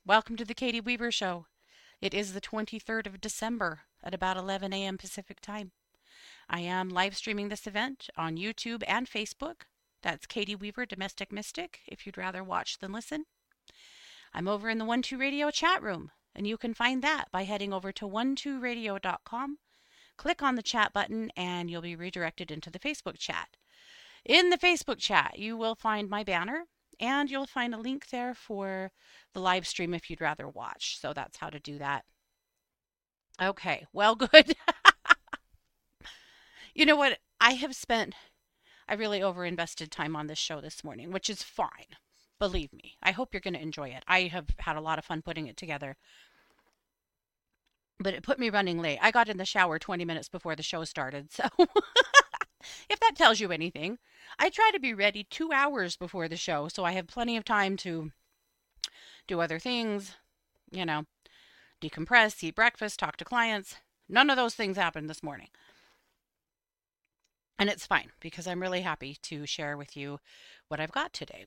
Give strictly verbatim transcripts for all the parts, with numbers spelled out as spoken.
Welcome to the Katie Weaver Show. It is the twenty-third of December at about eleven a m. Pacific Time. I am live streaming this event on YouTube and Facebook. That's Katie Weaver Domestic Mystic, if you'd rather watch than listen. I'm over in the One Two Radio chat room, and you can find that by heading over to one two radio dot com. Click on the chat button, and you'll be redirected into the Facebook chat. In the Facebook chat, you will find my banner, and you'll find a link there for the live stream if you'd rather watch. So that's how to do that. Okay, well, good. You know what? I have spent, I really overinvested time on this show this morning, which is fine. Believe me. I hope you're going to enjoy it. I have had a lot of fun putting it together, but it put me running late. I got in the shower twenty minutes before the show started. So if that tells you anything, I try to be ready two hours before the show so I have plenty of time to do other things, you know, decompress, eat breakfast, talk to clients. None of those things happened this morning. And it's fine because I'm really happy to share with you what I've got today.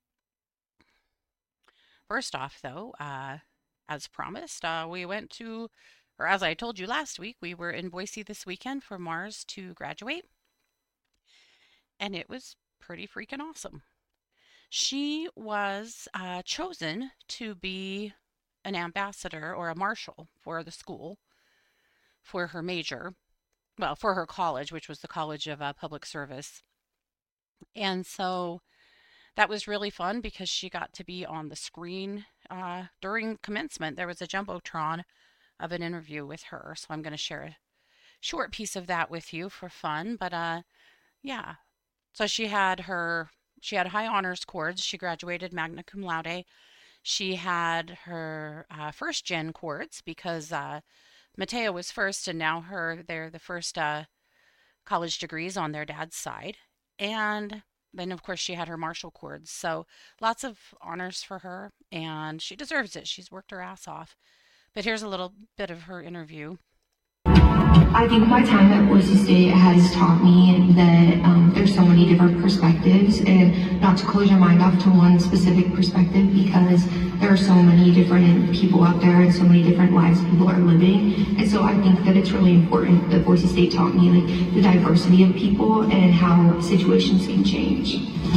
First off, though, uh, as promised, uh, we went to, or as I told you last week, we were in Boise this weekend for Mars to graduate. And it was pretty freaking awesome. She was uh, chosen to be an ambassador or a marshal for the school for her major, well, for her college, which was the College of uh, Public Service. And so that was really fun because she got to be on the screen uh, during commencement. There was a jumbotron of an interview with her, so I'm going to share a short piece of that with you for fun. But uh, yeah, so she had her she had high honors cords. She graduated magna cum laude. She had her uh, first gen cords because uh, Matea was first, and now her they're the first uh, college degrees on their dad's side. And then, of course, she had her Marshall cords. So lots of honors for her, and she deserves it. She's worked her ass off. But here's a little bit of her interview. I think my time at Boise State has taught me that um, there's so many different perspectives, and not to close your mind off to one specific perspective, because there are so many different people out there and so many different lives people are living. And so I think that it's really important that Boise State taught me like the diversity of people and how situations can change.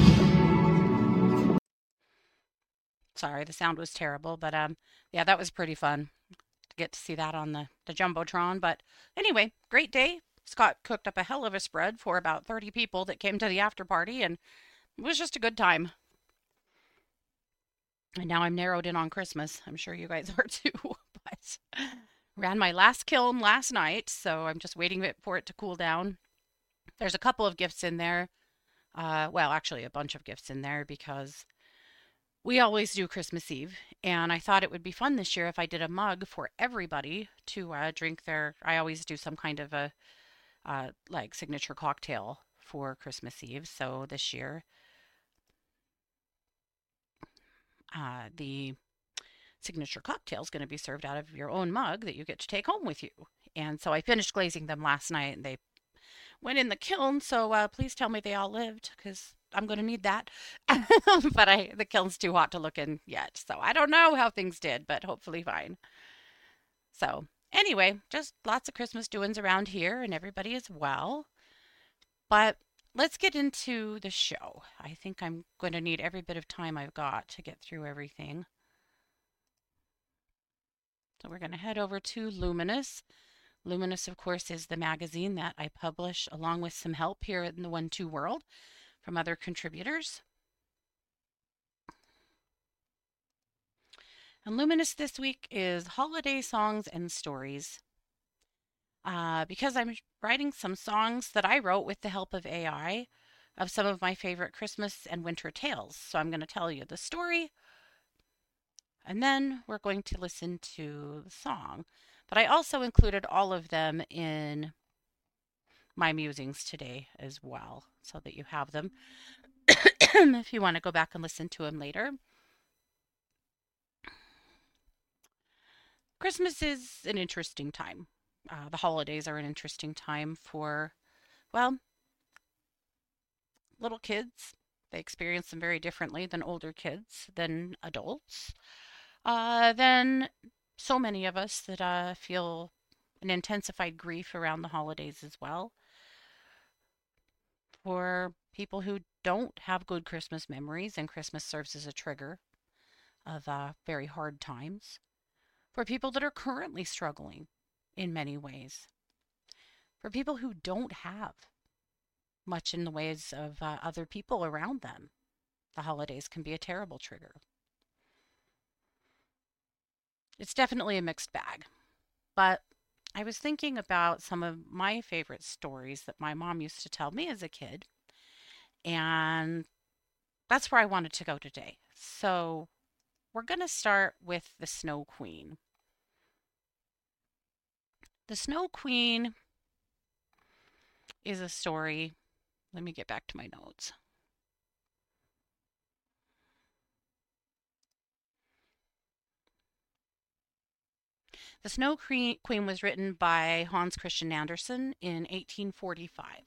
Sorry, the sound was terrible, but um, yeah, that was pretty fun to get to see that on the, the Jumbotron. But anyway, great day. Scott cooked up a hell of a spread for about thirty people that came to the after party, and it was just a good time. And now I'm narrowed in on Christmas. I'm sure you guys are too. But ran my last kiln last night, so I'm just waiting for it to cool down. There's a couple of gifts in there. Uh, well, actually, a bunch of gifts in there because we always do Christmas Eve, and I thought it would be fun this year if I did a mug for everybody to uh, drink their. I always do some kind of a uh, like signature cocktail for Christmas Eve. So this year, uh, the signature cocktail is going to be served out of your own mug that you get to take home with you. And so I finished glazing them last night, and they went in the kiln. So uh, please tell me they all lived because I'm going to need that. But I the kiln's too hot to look in yet. So I don't know how things did, but hopefully fine. So anyway, just lots of Christmas doings around here, and everybody is well. But let's get into the show. I think I'm going to need every bit of time I've got to get through everything. So we're going to head over to Luminous. Luminous, of course, is the magazine that I publish along with some help here in the One Two world from other contributors. And Luminous this week is Holiday Songs and Stories. Uh, because I'm writing some songs that I wrote with the help of A I of some of my favorite Christmas and winter tales. So I'm going to tell you the story, and then we're going to listen to the song. But I also included all of them in my musings today as well, so that you have them if you want to go back and listen to them later. Christmas is an interesting time. Uh, the holidays are an interesting time for, well, little kids. They experience them very differently than older kids, than adults. Uh, then so many of us that uh, feel an intensified grief around the holidays as well. For people who don't have good Christmas memories, and Christmas serves as a trigger of uh, very hard times. For people that are currently struggling in many ways. For people who don't have much in the ways of uh, other people around them, the holidays can be a terrible trigger. It's definitely a mixed bag. But I was thinking about some of my favorite stories that my mom used to tell me as a kid, and that's where I wanted to go today. So we're going to start with the Snow Queen. The Snow Queen is a story. Let me get back to my notes. The Snow Queen was written by Hans Christian Andersen in eighteen forty-five.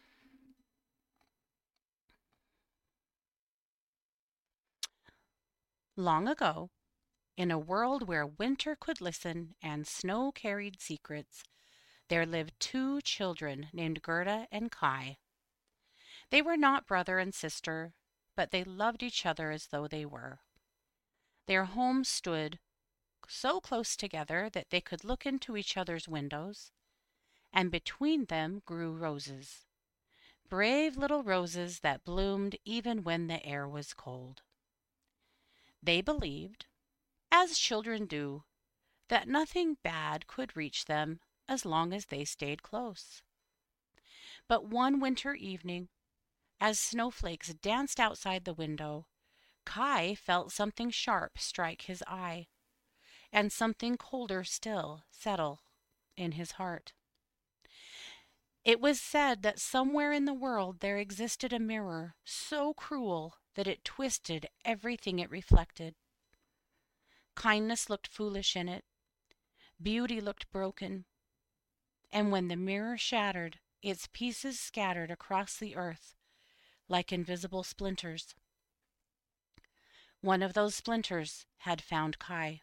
Long ago, in a world where winter could listen and snow carried secrets, there lived two children named Gerda and Kai. They were not brother and sister, but they loved each other as though they were. Their homes stood so close together that they could look into each other's windows, and between them grew roses, brave little roses that bloomed even when the air was cold. They believed, as children do, that nothing bad could reach them as long as they stayed close. But one winter evening, as snowflakes danced outside the window, Kai felt something sharp strike his eye, and something colder still settle in his heart. It was said that somewhere in the world there existed a mirror so cruel that it twisted everything it reflected. Kindness looked foolish in it, beauty looked broken, and when the mirror shattered, its pieces scattered across the earth like invisible splinters. One of those splinters had found Kai.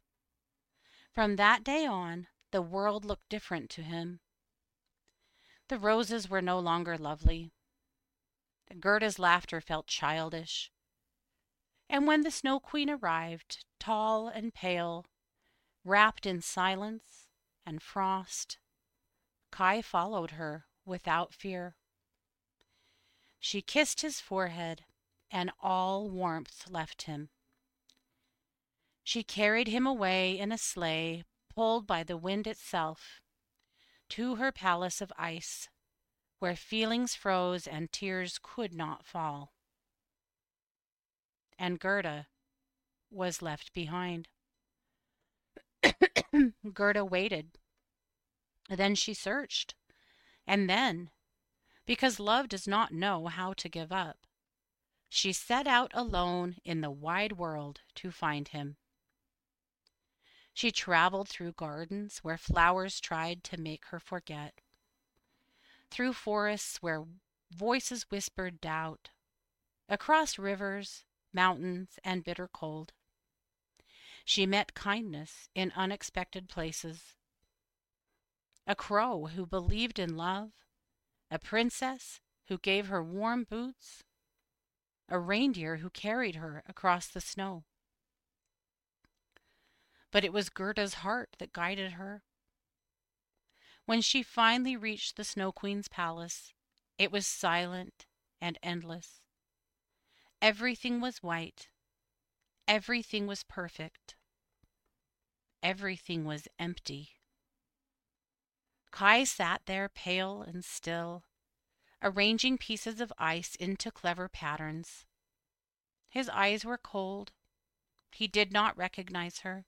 From that day on, the world looked different to him. The roses were no longer lovely. Gerda's laughter felt childish. And when the Snow Queen arrived, tall and pale, wrapped in silence and frost, Kai followed her without fear. She kissed his forehead, and all warmth left him. She carried him away in a sleigh pulled by the wind itself to her palace of ice, where feelings froze and tears could not fall. And Gerda was left behind. Gerda waited. Then she searched. And then, because love does not know how to give up, she set out alone in the wide world to find him. She traveled through gardens where flowers tried to make her forget, through forests where voices whispered doubt, across rivers, mountains, and bitter cold. She met kindness in unexpected places, a crow who believed in love, a princess who gave her warm boots, a reindeer who carried her across the snow. But it was Gerda's heart that guided her. When she finally reached the Snow Queen's palace, it was silent and endless. Everything was white. Everything was perfect. Everything was empty. Kai sat there pale and still, arranging pieces of ice into clever patterns. His eyes were cold. He did not recognize her.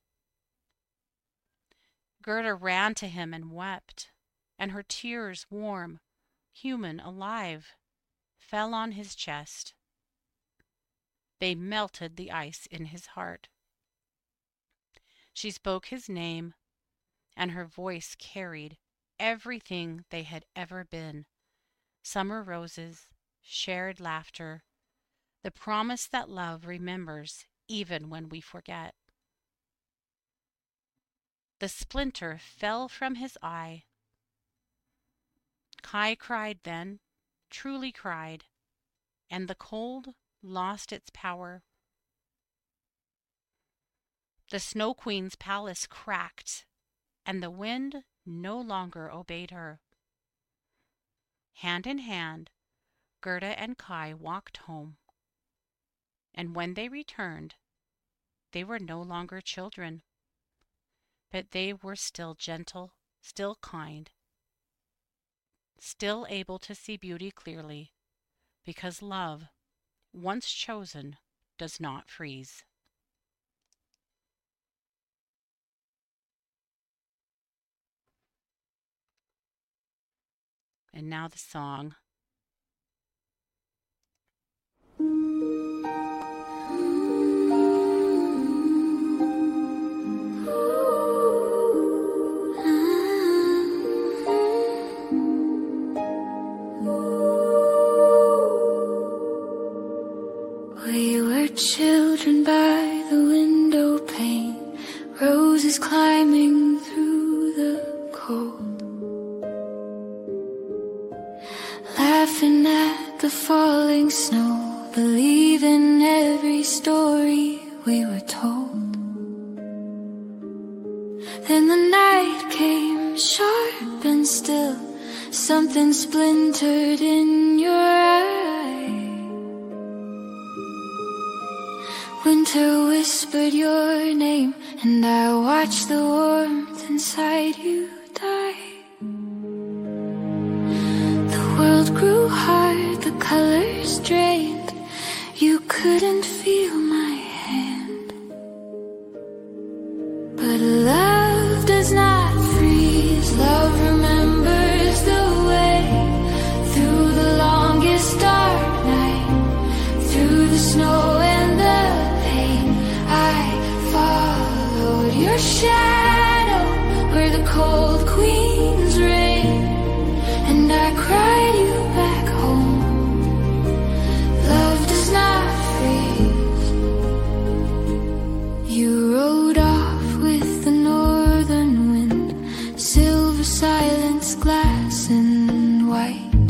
Gerda ran to him and wept, and her tears, warm, human, alive, fell on his chest. They melted the ice in his heart. She spoke his name, and her voice carried everything they had ever been: summer roses, shared laughter, the promise that love remembers even when we forget. The splinter fell from his eye. Kai cried then, truly cried, and the cold lost its power. The Snow Queen's palace cracked, and the wind no longer obeyed her. Hand in hand, Gerda and Kai walked home. And when they returned, they were no longer children, but they were still gentle, still kind, still able to see beauty clearly, because love, once chosen, does not freeze. And now the song. We were children by the window pane, roses climbing through the cold, laughing at the falling snow, believing every story we were told. Then the night came, sharp and still, something splintered in your eye. Winter whispered your name, and I watched the warmth inside you die. The world grew hard, the colors drained, you couldn't feel my hand. But love does not freeze, love remembers the way, through the longest dark night, through the snow and the your shadow where the cold queens reign, and I cried you back home. Love does not freeze. You rode off with the northern wind, silver silence, glass and white.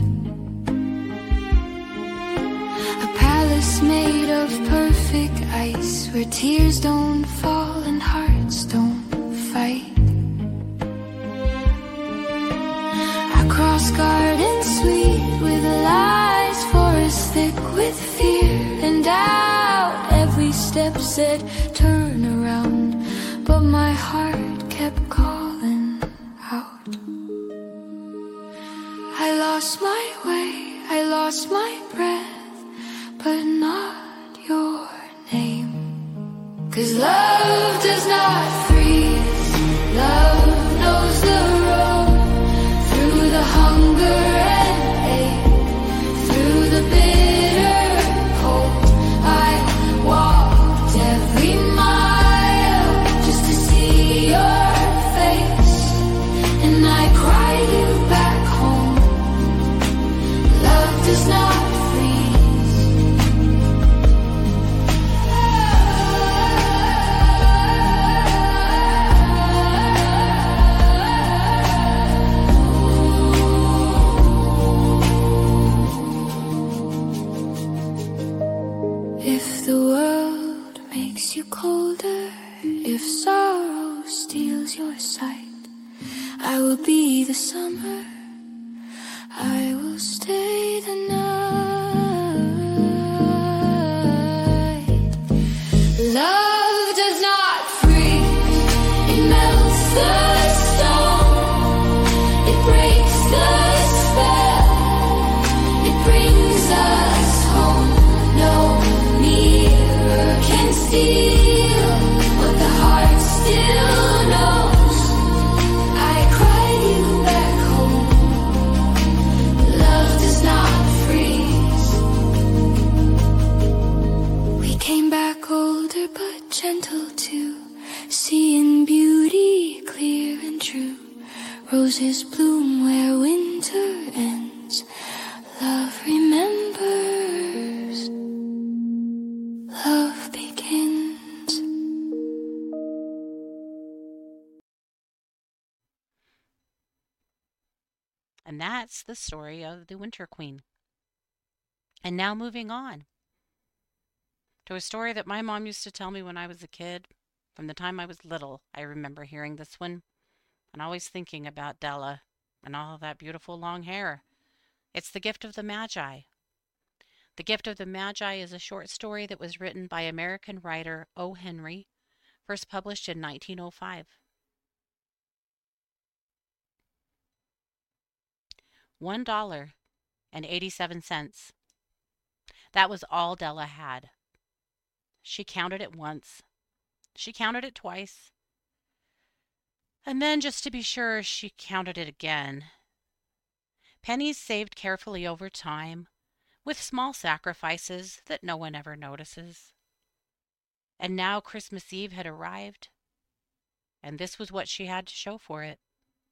A palace made of perfect ice, where tears don't fall and hearts don't fight. Across gardens sweet with lies, forests thick with fear and doubt. Every step said turn around, but my heart kept calling out. I lost my way, I lost my breath, but not your name. 'Cause love does not freeze, love knows the road, through the hunger and ache, through the bitter cold. I walked every mile just to see your face, and I cried you back home. Love does not colder, if sorrow steals your sight, I will be the summer, I will stay the night. Love does not freeze, it melts the stone, it breaks the spell, it brings us home. No mirror can steal what the heart still knows. I cried you back home. Love does not freeze. We came back older but gentle too, seeing beauty clear and true. Roses bloom where winter ends. Love remembers. Love begins. And that's the story of the Winter Queen. And now moving on to a story that my mom used to tell me when I was a kid. From the time I was little, I remember hearing this one and always thinking about Della and all of that beautiful long hair. It's The Gift of the Magi. The Gift of the Magi is a short story that was written by American writer O. Henry, first published in nineteen oh five. One dollar and eighty-seven cents. That was all Della had. She counted it once. She counted it twice. And then, just to be sure, she counted it again. Pennies saved carefully over time, with small sacrifices that no one ever notices. And now Christmas Eve had arrived, and this was what she had to show for it.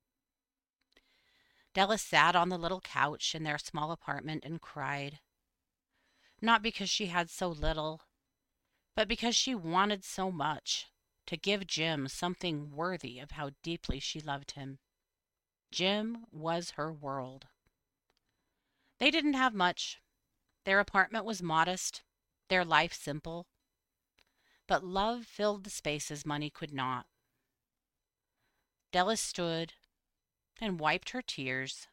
Della sat on the little couch in their small apartment and cried. Not because she had so little, but because she wanted so much to give Jim something worthy of how deeply she loved him. Jim was her world. They didn't have much. Their apartment was modest, their life simple. But love filled the spaces money could not. Della stood and wiped her tears.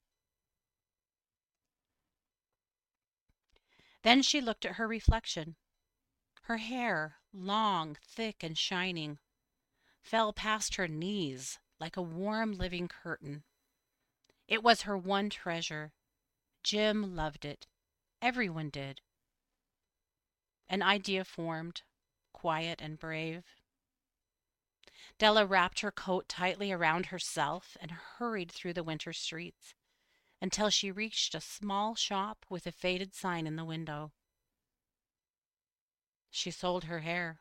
Then she looked at her reflection. Her hair, long, thick, and shining, fell past her knees like a warm living curtain. It was her one treasure. Jim loved it. Everyone did. An idea formed, quiet and brave. Della wrapped her coat tightly around herself and hurried through the winter streets until she reached a small shop with a faded sign in the window. She sold her hair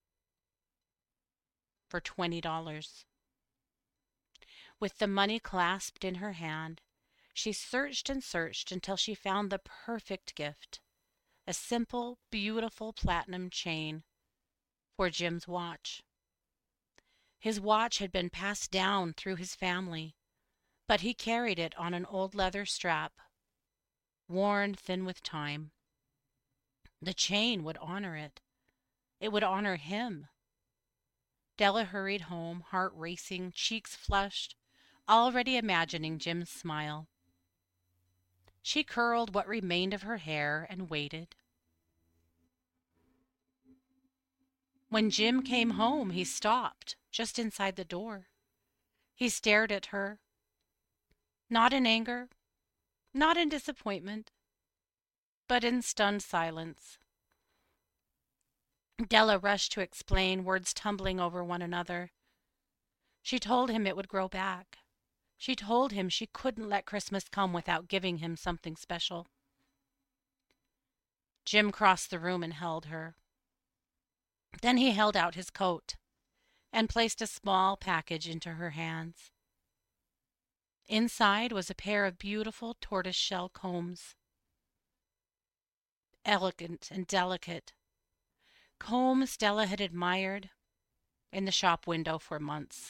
for twenty dollars. With the money clasped in her hand, she searched and searched until she found the perfect gift, a simple, beautiful platinum chain for Jim's watch. His watch had been passed down through his family, but he carried it on an old leather strap, worn thin with time. The chain would honor it. It would honor him. Della hurried home, heart racing, cheeks flushed, already imagining Jim's smile. She curled what remained of her hair and waited. When Jim came home, he stopped just inside the door. He stared at her, not in anger, not in disappointment, but in stunned silence. Della rushed to explain, words tumbling over one another. She told him it would grow back. She told him she couldn't let Christmas come without giving him something special. Jim crossed the room and held her. Then he held out his coat and placed a small package into her hands. Inside was a pair of beautiful tortoise-shell combs. Elegant and delicate. Combs Della had admired in the shop window for months.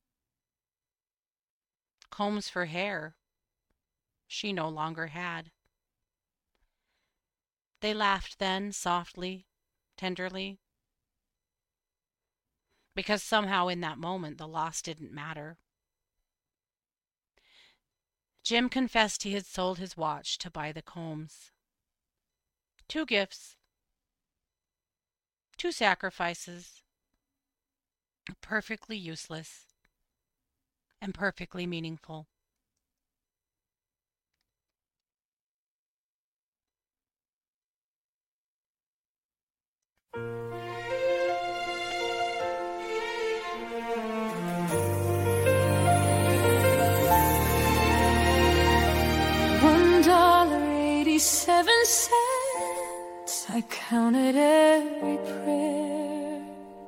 Combs for hair she no longer had. They laughed then, softly, tenderly, because somehow in that moment the loss didn't matter. Jim confessed he had sold his watch to buy the combs. Two gifts, two sacrifices, perfectly useless and perfectly meaningful. One dollar eighty-seven cents. I counted every prayer.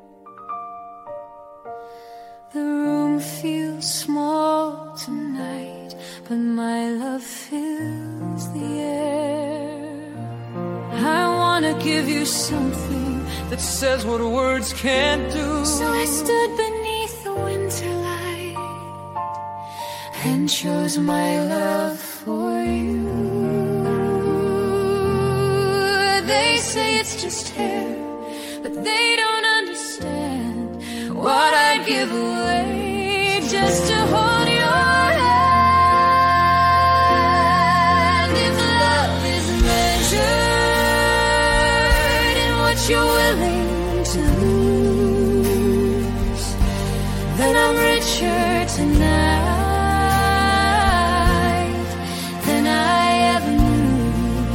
The room feels small tonight, but my love fills the air. I wanna give you something that says what words can't do. So I stood beneath the winter light and chose my love for you. They say it's just hair, but they don't understand what I'd give away just to hold your hand. If love is measured in what you're willing to lose, then I'm richer tonight than I ever knew.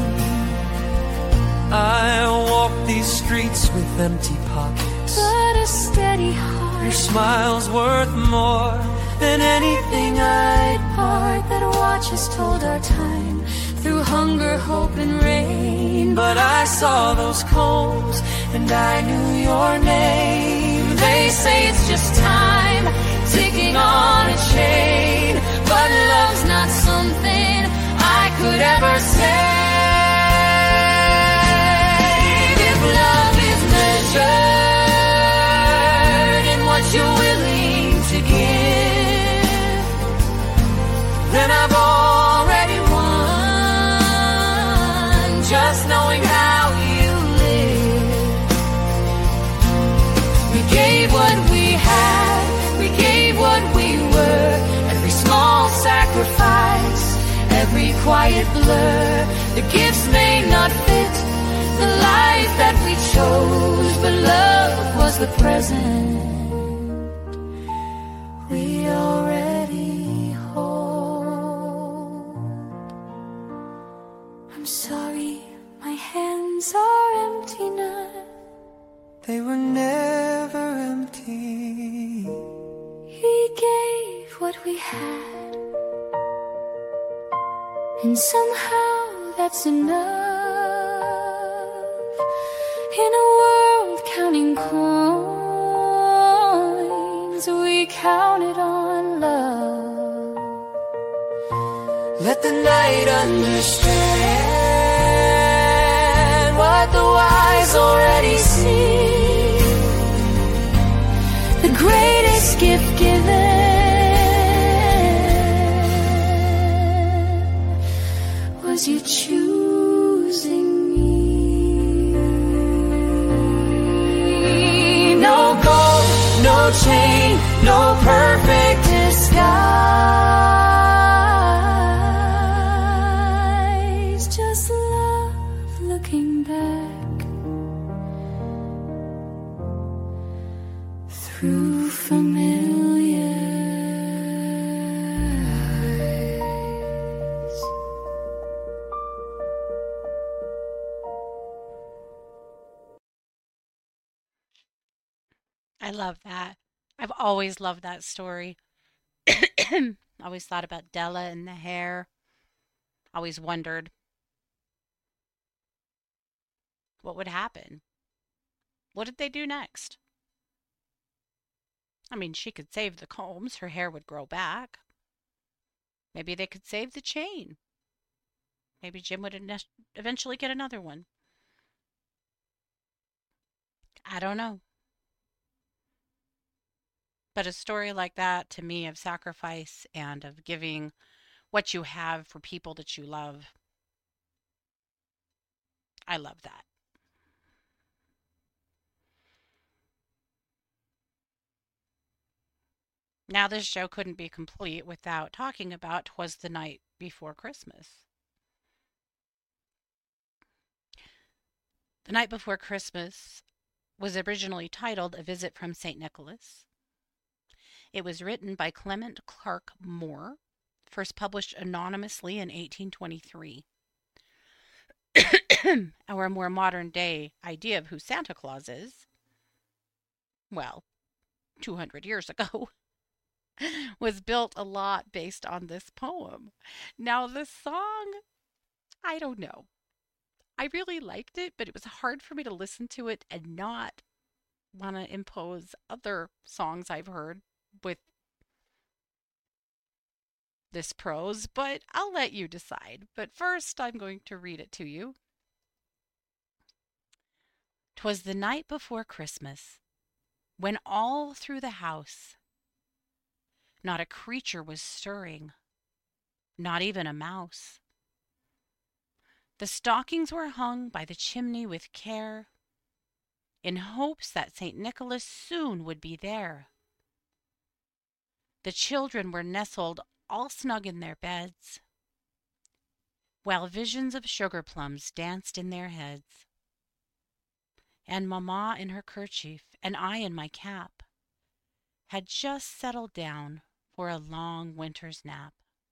I walk these streets with empty pockets, But a steady heart, your smile's worth more than anything I'd I'd part that watches told our time through hunger, hope, and rain. But I saw those combs and I knew your name. They say it's just time ticking on a chain, but love's not something I could ever save. If love is measured in what you're willing to give, Then I've already won, just knowing how you live. We gave what we had, we gave what we were, every small sacrifice, every quiet blur. The gifts may not fit the life that we chose, but love was the present we already hold. I'm sorry, my hands are empty now. They were never empty. We gave what we had, and somehow that's enough. In a world counting coins, we counted on love. Let the night understand what the wise already see. The greatest gift given was you choosing me. No gold, no chain, no perfect disguise, just love looking back through familiar eyes. I love that. I've always loved that story. Always thought about Della and the hair. Always wondered what would happen. What did they do next? I mean, she could save the combs, her hair would grow back. Maybe they could save the chain. Maybe Jim would ene- eventually get another one. I don't know. But a story like that, to me, of sacrifice and of giving what you have for people that you love, I love that. Now, this show couldn't be complete without talking about 'Twas the Night Before Christmas. The Night Before Christmas was originally titled A Visit from Saint Nicholas. It was written by Clement Clark Moore, first published anonymously in eighteen twenty-three. Our more modern day idea of who Santa Claus is, well, two hundred years ago, was built a lot based on this poem. Now, this song, I don't know. I really liked it, but it was hard for me to listen to it and not want to impose other songs I've heard with this prose, but I'll let you decide. But first, I'm going to read it to you. 'Twas the night before Christmas, when all through the house Not a creature was stirring, not even a mouse. The stockings were hung by the chimney with care, in hopes that Saint Nicholas soon would be there. The children were nestled all snug in their beds, while visions of sugar plums danced in their heads. And Mamma in her kerchief, and I in my cap, had just settled down for a long winter's nap.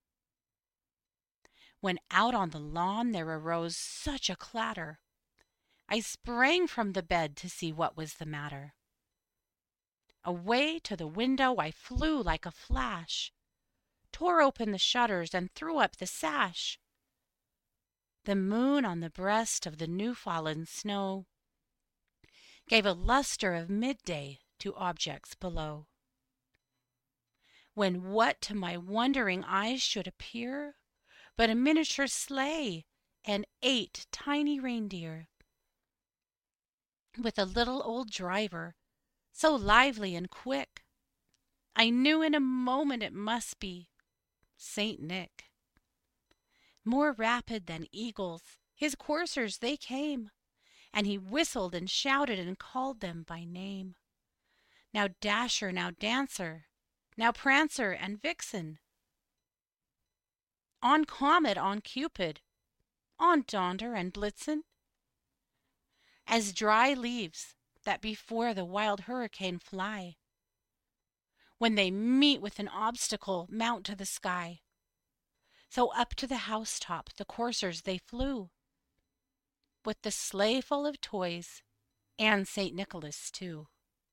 When out on the lawn there arose such a clatter, I sprang from the bed to see what was the matter. Away to the window I flew like a flash, tore open the shutters and threw up the sash. The moon on the breast of the new-fallen snow gave a luster of midday to objects below. When what to my wondering eyes should appear but a miniature sleigh and eight tiny reindeer, with a little old driver, so lively and quick, I knew in a moment it must be Saint Nick. More rapid than eagles, his coursers they came, and he whistled and shouted and called them by name. Now Dasher, now Dancer, now Prancer and Vixen, on Comet, on Cupid, on Donder and Blitzen, as dry leaves that before the wild hurricane fly, when they meet with an obstacle mount to the sky. So up to the housetop the coursers they flew, with the sleigh full of toys and Saint Nicholas too.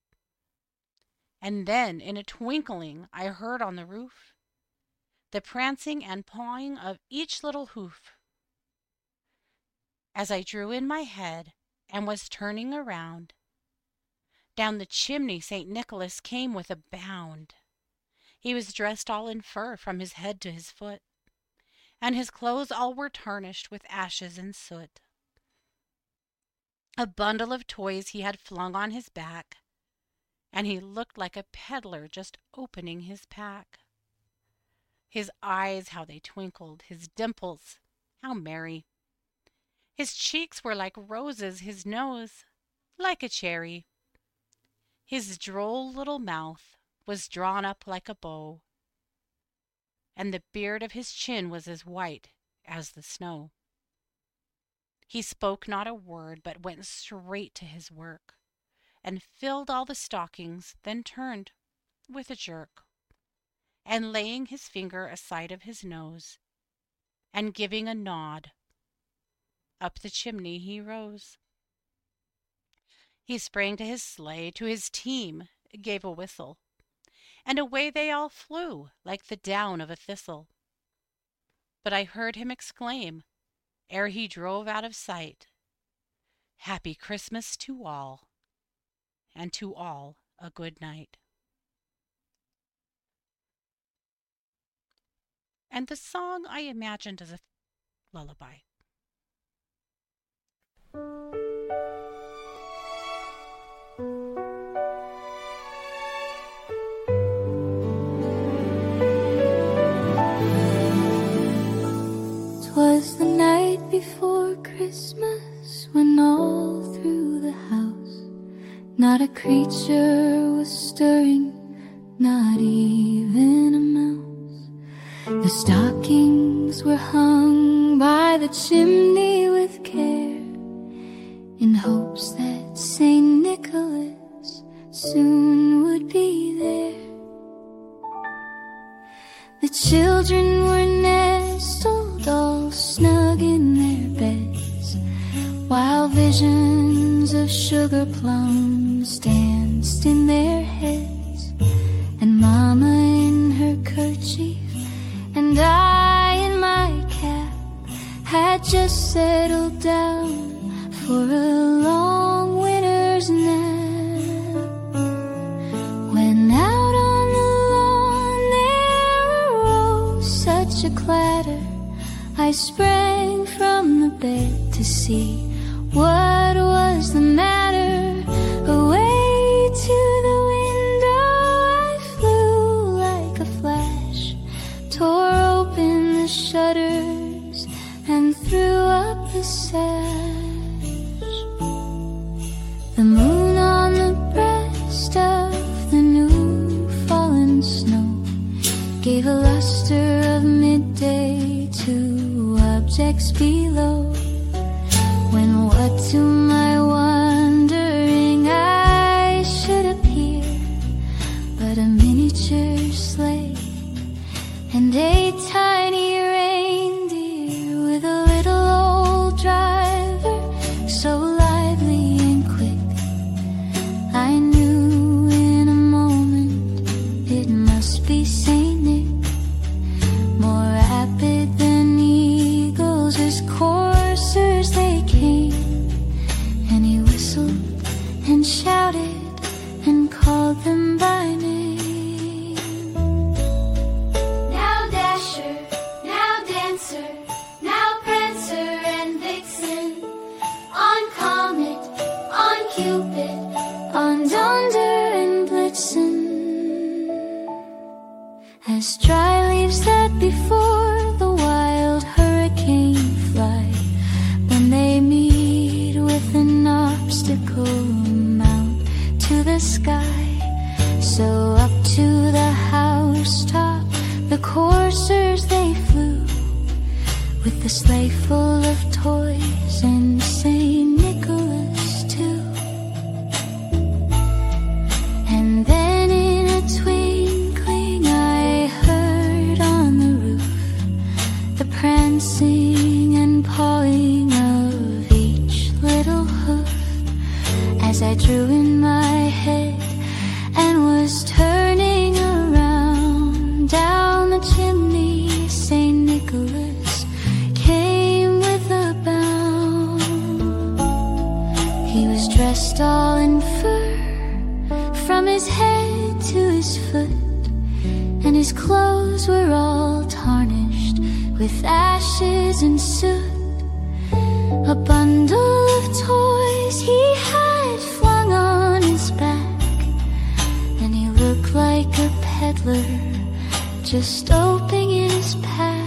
And then in a twinkling I heard on the roof the prancing and pawing of each little hoof. As I drew in my head and was turning around, down the chimney Saint Nicholas came with a bound. He was dressed all in fur from his head to his foot, and his clothes all were tarnished with ashes and soot. A bundle of toys he had flung on his back, and he looked like a peddler just opening his pack. His eyes, how they twinkled, his dimples, how merry. His cheeks were like roses, his nose like a cherry. His droll little mouth was drawn up like a bow, and the beard of his chin was as white as the snow. He spoke not a word, but went straight to his work, and filled all the stockings, then turned with a jerk, and laying his finger aside of his nose, and giving a nod, up the chimney he rose. He sprang to his sleigh, to his team gave a whistle, and away they all flew like the down of a thistle. But I heard him exclaim, ere he drove out of sight, "Happy Christmas to all, and to all a good night." And the song I imagined as a lullaby. Twas the night before Christmas, when all through the house not a creature was stirring, not even a mouse. The stockings were hung by the chimney with care, in hopes that Saint Nicholas soon would be there. The children were nestled all snug in their beds, while visions of sugar plums danced in their heads. And Mama in her kerchief and I in my cap had just settled down for a long winter's nap, when out on the lawn there arose such a clatter. I sprang from the bed to see what was the matter. Away to the window I flew like a flash, gave a luster of midday to objects below. When what to my wondering eyes should appear but a miniature sleigh and a tiny reindeer with a little old driver, so lively and quick. I knew in a moment it must be Saint Nick, more rapid than eagles as coursers they came, and he whistled and shouted and called them by name. Now Dasher, now Dancer, now Prancer and Vixen, on Comet, on Cupid, on Donder and Blitzen. As dry leaves that before the wild hurricane fly, when they meet with an obstacle mount to the sky. So up to the housetop the coursers they flew, with the sleigh full of toys and Saint Nicholas too. And then in a twinkling I heard on the roof the prancing and pawing of each little hoof, as I drew in my head and was turning around down the chimney. Saint Nicholas came with a bound. He was dressed all in fur from his head to his foot, and his clothes were all tarnished with ashes and soot. A bundle of toys he had flung on his back, and he looked like a peddler just opening his pack.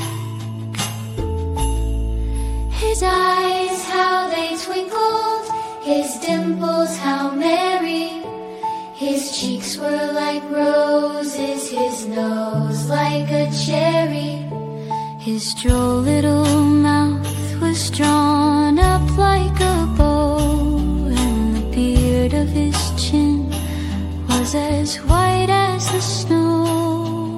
His eyes, how they twinkled, his dimples, how merry. His cheeks were like roses, his nose like a cherry. His droll little mouth was drawn up like a bow, and the beard of his chin was as white as the snow.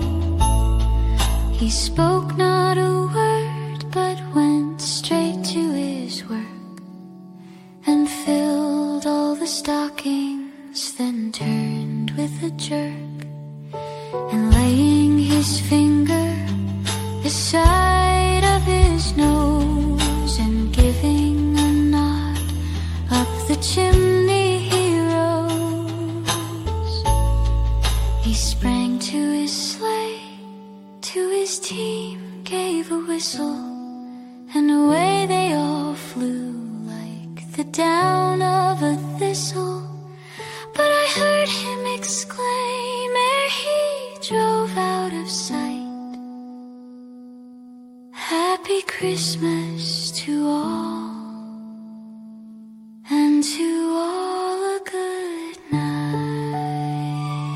He spoke not a word, but went straight to his work, and filled all the stockings, then turned with a jerk, and laying his finger beside of his nose, and giving a nod, up the chimney he rose. He sprang to his sleigh, to his team gave a whistle, and away they all flew like the down of a thistle. But I heard him exclaim ere he drove out of sight, Happy Christmas to all, and to all a good night.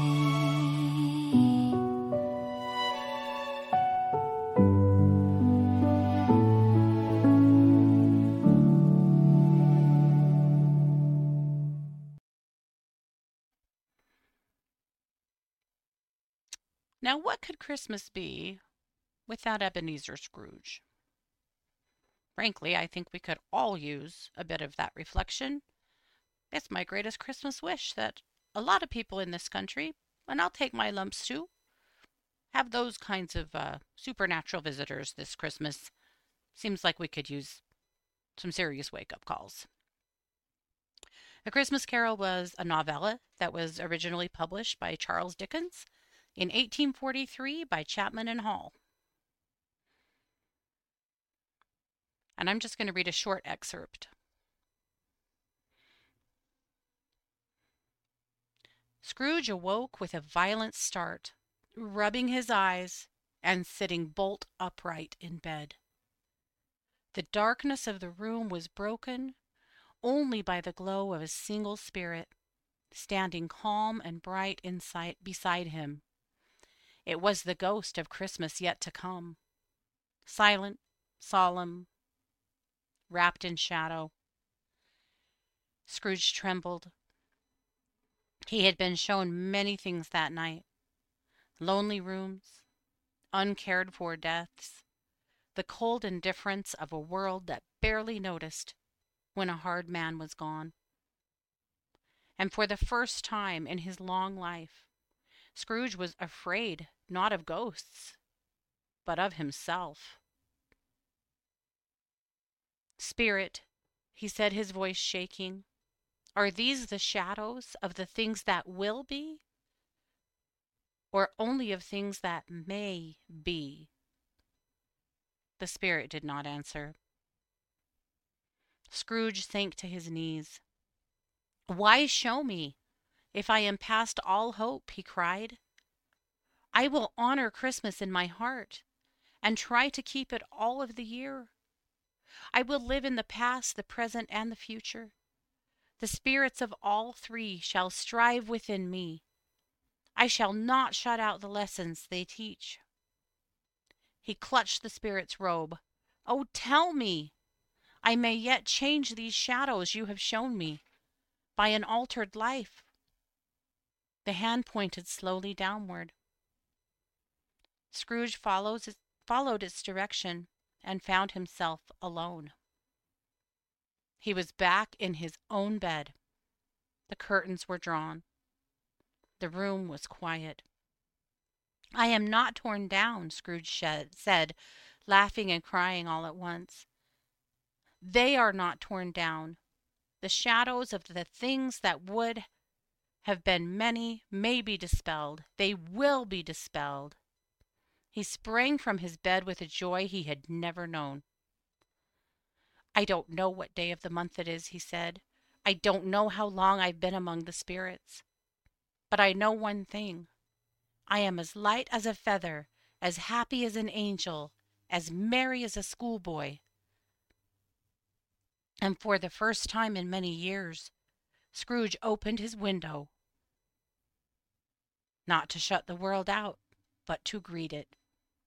Now, what could Christmas be without Ebenezer Scrooge? Frankly, I think we could all use a bit of that reflection. It's my greatest Christmas wish that a lot of people in this country, and I'll take my lumps too, have those kinds of uh, supernatural visitors this Christmas. Seems like we could use some serious wake-up calls. A Christmas Carol was a novella that was originally published by Charles Dickens in eighteen forty-three by Chapman and Hall. And I'm just going to read a short excerpt. Scrooge awoke with a violent start, rubbing his eyes and sitting bolt upright in bed. The darkness of the room was broken only by the glow of a single spirit, standing calm and bright inside beside him. It was the ghost of Christmas yet to come, silent, solemn, wrapped in shadow. Scrooge trembled. He had been shown many things that night. Lonely rooms, uncared for deaths, the cold indifference of a world that barely noticed when a hard man was gone. And for the first time in his long life, Scrooge was afraid not of ghosts, but of himself. "Spirit," he said, his voice shaking, "are these the shadows of the things that will be, or only of things that may be?" The spirit did not answer. Scrooge sank to his knees. "Why show me, if I am past all hope?" he cried. "I will honor Christmas in my heart, and try to keep it all of the year. I will live in the past, the present, and the future. The spirits of all three shall strive within me. I shall not shut out the lessons they teach." He clutched the spirit's robe. "Oh, tell me! I may yet change these shadows you have shown me by an altered life." The hand pointed slowly downward. Scrooge follows, followed its direction and found himself alone. He was back in his own bed. The curtains were drawn. The room was quiet. "I am not torn down," Scrooge said, laughing and crying all at once. "They are not torn down. The shadows of the things that would have been many may be dispelled. They will be dispelled." He sprang from his bed with a joy he had never known. "I don't know what day of the month it is," he said. "I don't know how long I've been among the spirits. But I know one thing. I am as light as a feather, as happy as an angel, as merry as a schoolboy." And for the first time in many years, Scrooge opened his window, not to shut the world out, but to greet it.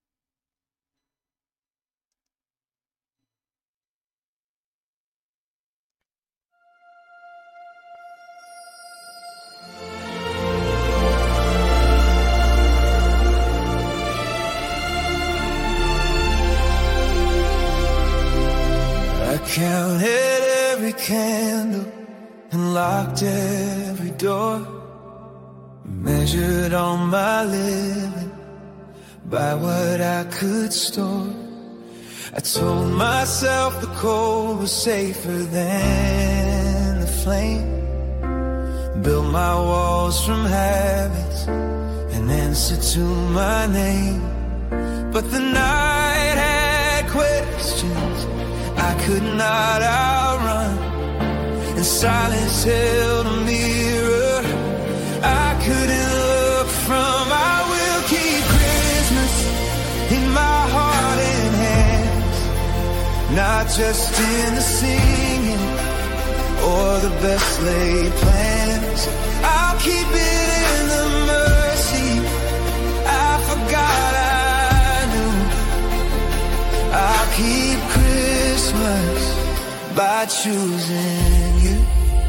Counted every candle and locked every door. Measured all my living by what I could store. I told myself the cold was safer than the flame. Built my walls from habits, an answer to my name. But the night had questions I could not outrun, and silence held a mirror I couldn't look from. I will keep Christmas in my heart and hands, not just in the singing or the best laid plans. I'll keep it in the mercy I forgot I knew. I'll keep Christmas by choosing you.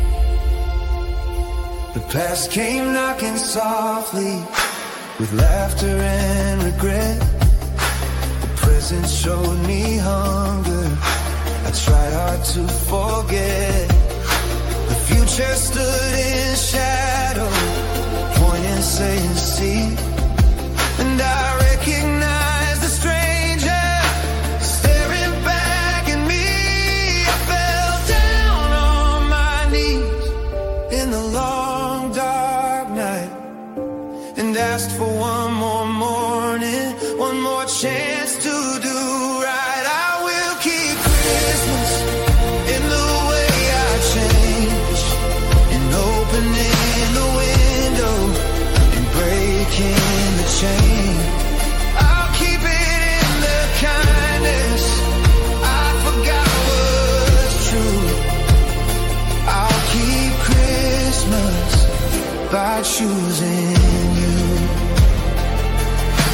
The past came knocking softly with laughter and regret. The present showed me hunger I tried hard to forget. The future stood in shadow, pointing, saying, see. And I recognized the stranger staring back at me. I fell down on my knees in the long dark night and asked for one more morning, one more chance to do right. I will keep Christmas in the way I change, in opening the window and breaking the chain. I'll keep it in the kindness I forgot was true. I'll keep Christmas by choosing you.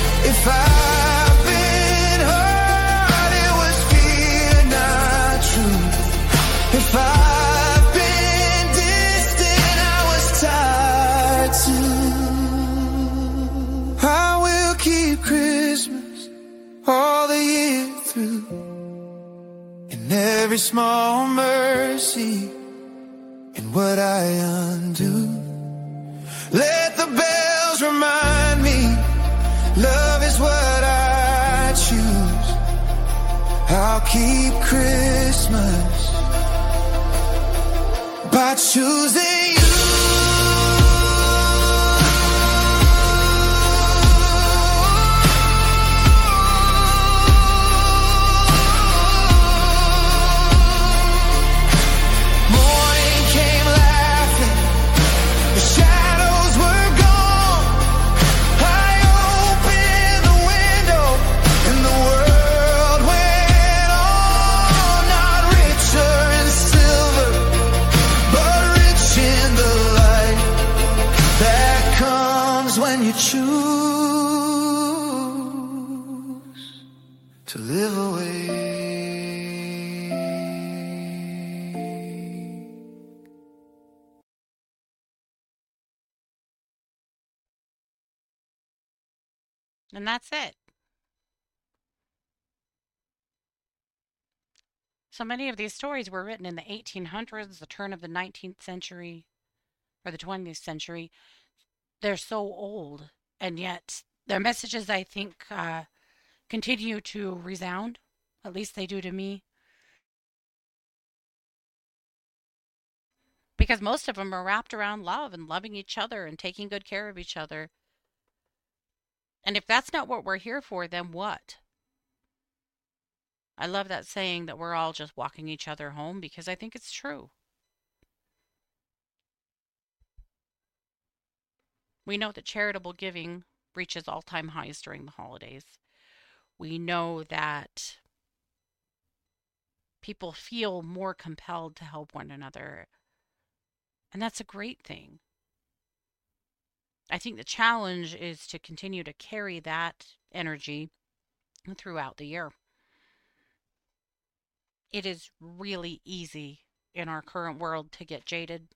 keep Christmas all the year through, in every small mercy, in what I undo. Let the bells remind me, love is what I choose. I'll keep Christmas by choosing you. Choose to live away. And that's it. So many of these stories were written in the eighteen hundreds, the turn of the nineteenth century, or the twentieth century. They're so old, and yet their messages, I think, uh, continue to resound. At least they do to me. Because most of them are wrapped around love and loving each other and taking good care of each other. And if that's not what we're here for, then what? I love that saying that we're all just walking each other home, because I think it's true. We know that charitable giving reaches all-time highs during the holidays. We know that people feel more compelled to help one another, and that's a great thing. I think the challenge is to continue to carry that energy throughout the year. It is really easy in our current world to get jaded.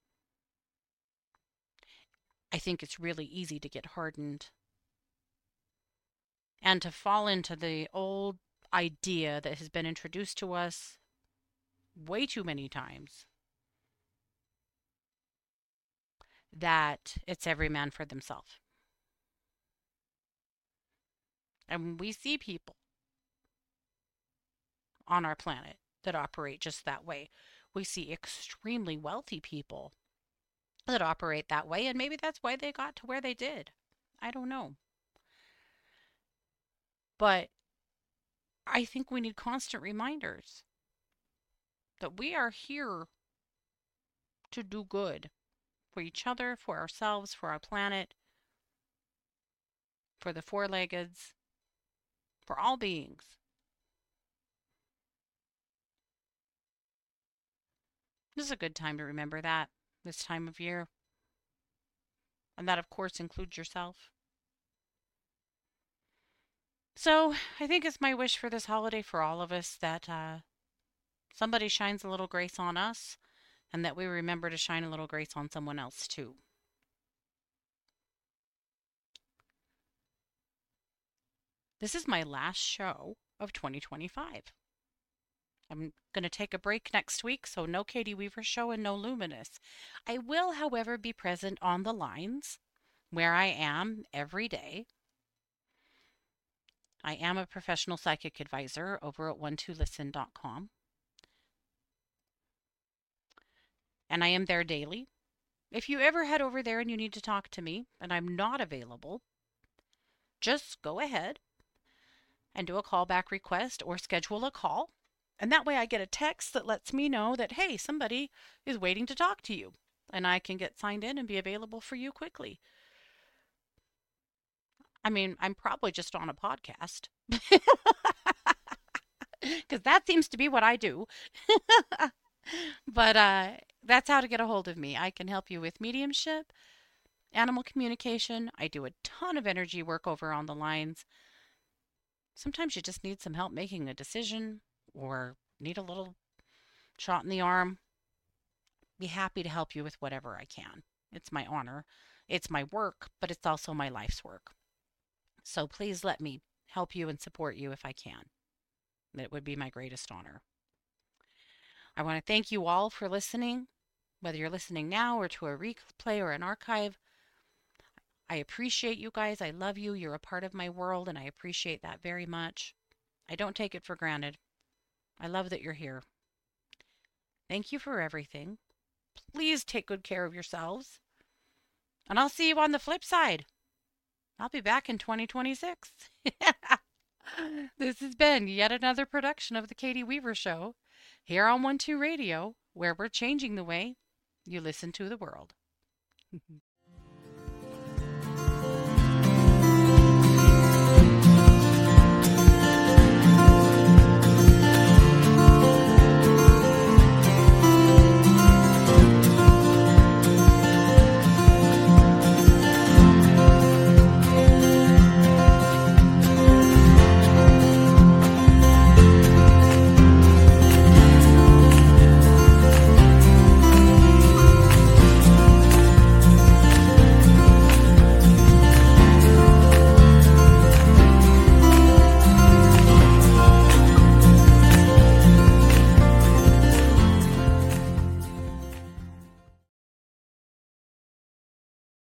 I think it's really easy to get hardened and to fall into the old idea that has been introduced to us way too many times, that it's every man for themselves. And we see people on our planet that operate just that way. We see extremely wealthy people that operate that way, and maybe that's why they got to where they did. I don't know. But I think we need constant reminders that we are here to do good for each other, for ourselves, for our planet, for the four-leggeds, for all beings. This is a good time to remember that, this time of year. And that, of course, includes yourself. So I think it's my wish for this holiday for all of us that uh, somebody shines a little grace on us, and that we remember to shine a little grace on someone else too. This is my last show of twenty twenty-five. I'm going to take a break next week, so no Katie Weaver show and no Luminous. I will, however, be present on the lines where I am every day. I am a professional psychic advisor over at one two listen dot com. And I am there daily. If you ever head over there and you need to talk to me and I'm not available, just go ahead and do a callback request or schedule a call. And that way I get a text that lets me know that, hey, somebody is waiting to talk to you. And I can get signed in and be available for you quickly. I mean, I'm probably just on a podcast. Because that seems to be what I do. But uh, that's how to get a hold of me. I can help you with mediumship, animal communication. I do a ton of energy work over on the lines. Sometimes you just need some help making a decision or need a little shot in the arm. Be happy to help you with whatever I can. It's my honor. It's my work, but it's also my life's work. So please let me help you and support you if I can. It would be my greatest honor. I want to thank you all for listening, whether you're listening now or to a replay or an archive. I appreciate you guys. I love you. You're a part of my world, and I appreciate that very much. I don't take it for granted. I love that you're here. Thank you for everything. Please take good care of yourselves. And I'll see you on the flip side. I'll be back in twenty twenty-six. This has been yet another production of The Katie Weaver Show here on one two Radio, where we're changing the way you listen to the world.